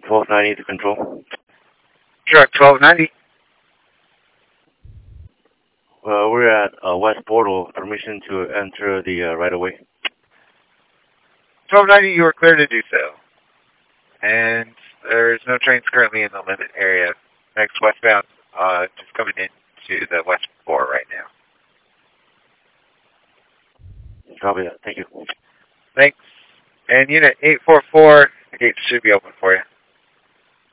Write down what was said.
1290 to control. Truck 1290. We're at West Portal. Permission to enter the right of way. 1290, you are clear to do so. And there's no trains currently in the limit area. Next westbound, just coming into the West 4 right now. Copy that. Thank you. Thanks. And Unit 844, the gates should be open for you.